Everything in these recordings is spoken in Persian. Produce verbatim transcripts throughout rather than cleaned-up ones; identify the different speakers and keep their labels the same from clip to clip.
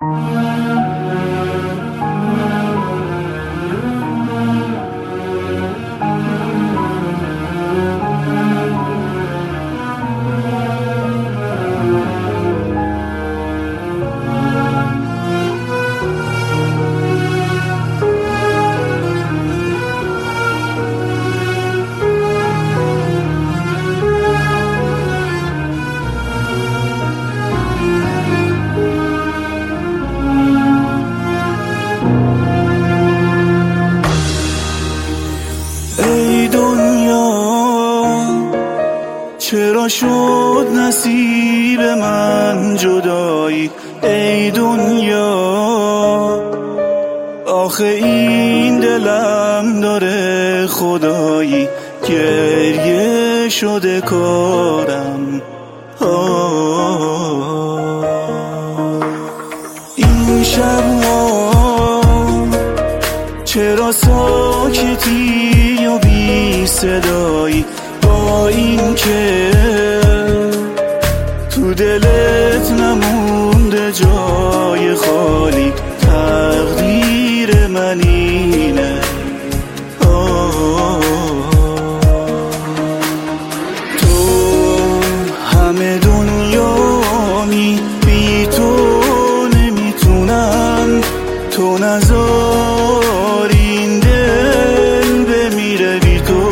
Speaker 1: ای دنیا چرا شد نصیب من جدایی؟ ای دنیا آخه این دلم داره خدایی، گریه شده کارم. آه این شب‌ها چرا ساکتی و بی صدایی؟ با این که تو دلت نمونده جای خالی، تقدیر من اینه. تو همه دنیامی، بی تو نمیتونم. تو نذار این دل بمیره بی تو.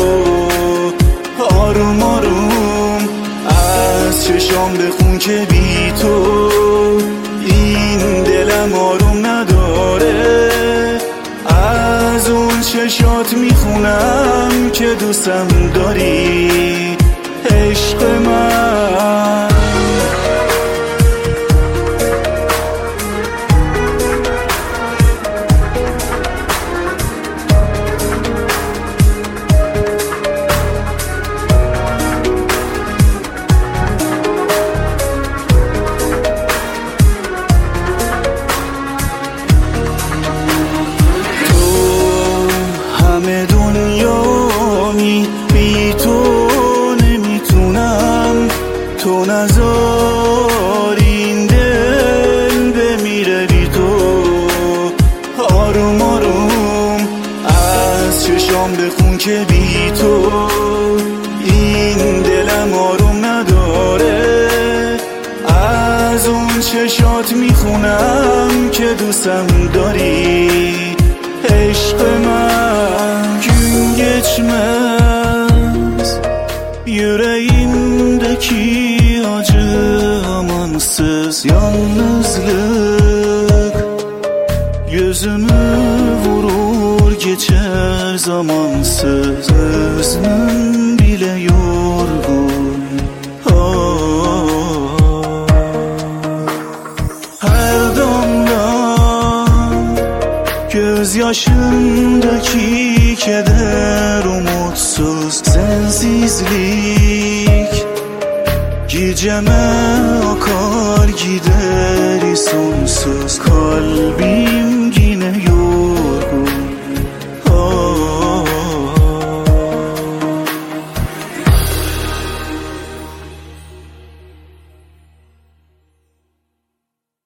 Speaker 1: آروم آروم از چشام بخون که بی تو این دلم آروم نداره. از اون چشات میخونم که دوستم داری، عشق من. همه دنیامی، بی تو نمیتونم. تو نذار این دل بمیره بی تو. آروم آروم از چشام بخون که بی تو این دلم آروم نداره. از اون چشات میخونم که دوستم داری، عشq ben. Gün geçmez yüreğimdeki acı, amansız yalnızlık yüzümü vurur geçer zamansız. Özlem bile yorgun. Oh, her damdan gözyaşındaki keder, umutsuz sensizlik geceme akar gideri sonsuz. Kalbim